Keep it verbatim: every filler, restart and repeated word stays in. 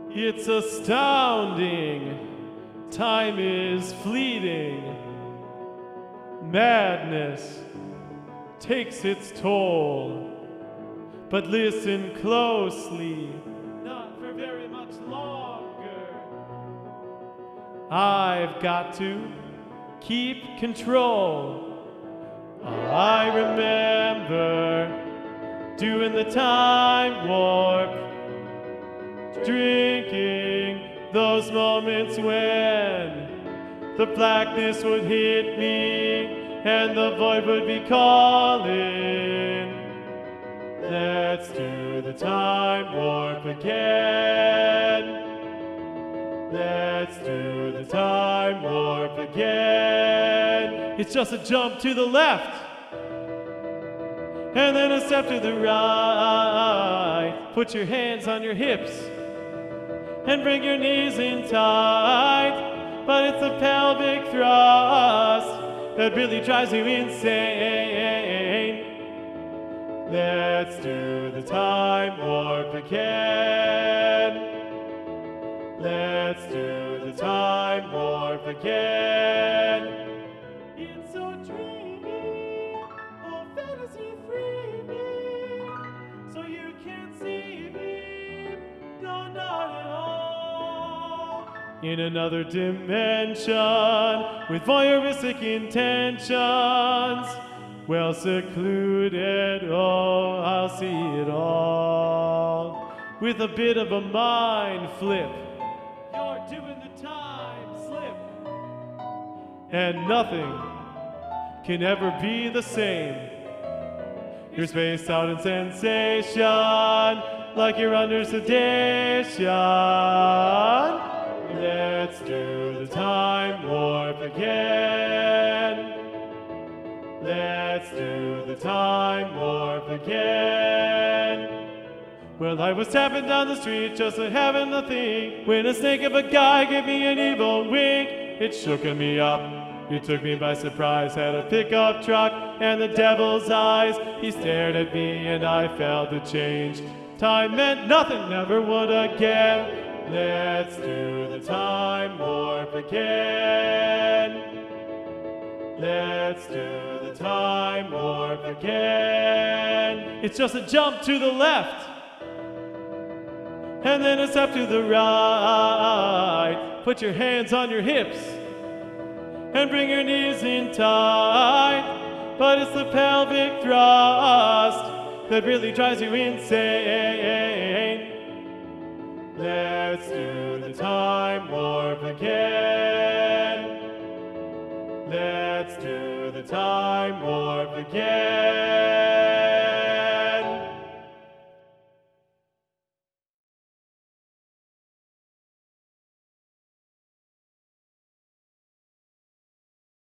It's astounding. Time is fleeting. Madness takes its toll. But listen closely, not for very much longer. I've got to keep control. I remember doing the time warp, drinking those moments when the blackness would hit me and the void would be calling. Let's do the time warp again. Let's do the time warp again. It's just a jump to the left and then a step to the right. Put your hands on your hips and bring your knees in tight. But it's the pelvic thrust that really drives you insane. Let's do the time warp again. Let's do the time warp again. It's so dreamy, oh fantasy free me, so you can't see me, no, not at all. In another dimension, with voyeuristic intentions, well secluded, oh, I'll see it all. With a bit of a mind flip, you're doing the time slip. And nothing can ever be the same. You're spaced out in sensation, like you're under sedation. Let's do the time warp again. Let's do the time warp again. Well, I was tapping down the street just to having a think, when a snake of a guy gave me an evil wink. It shook me up, it took me by surprise. Had a pickup truck and the devil's eyes. He stared at me and I felt the change. Time meant nothing, never would again. Let's do the time warp again. Let's do the time warp again. It's just a jump to the left and then a step to the right. Put your hands on your hips and bring your knees in tight. But it's the pelvic thrust that really drives you insane. Let's do the time warp again. Let's do the time warp again.